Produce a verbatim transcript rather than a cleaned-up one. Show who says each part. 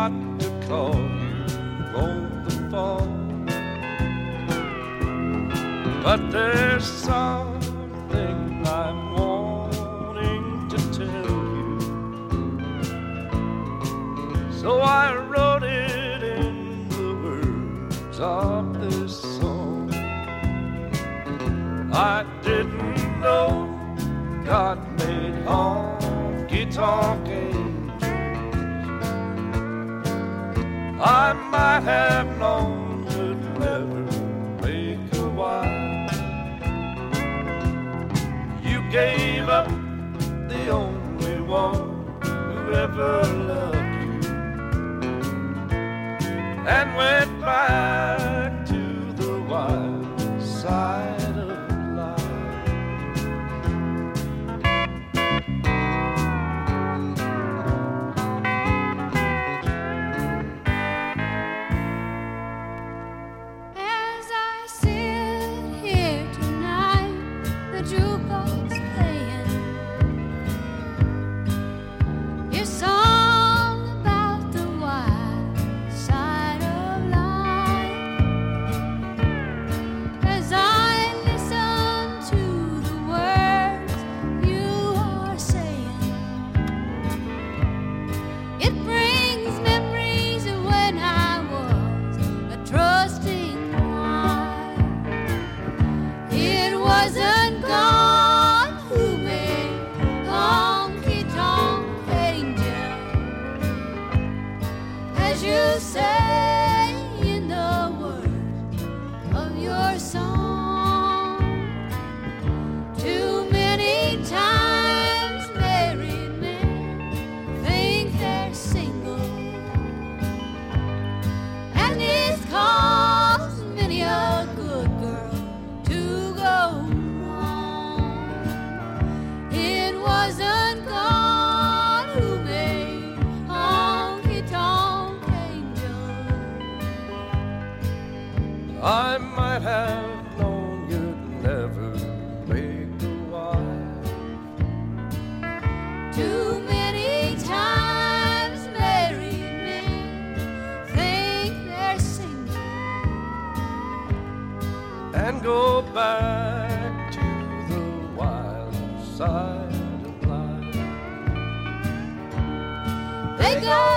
Speaker 1: not to call you on the phone, but there's something I'm wanting to tell you, so I wrote it in the words of this song. I didn't know God made honky-tonk angels. I might have known you'd never make a wife. You gave up the only one who ever loved you and went back to the wild side. I might have known you'd never make a wife.
Speaker 2: Too many times married men think they're single
Speaker 1: and go back to the wild side of life.
Speaker 2: They go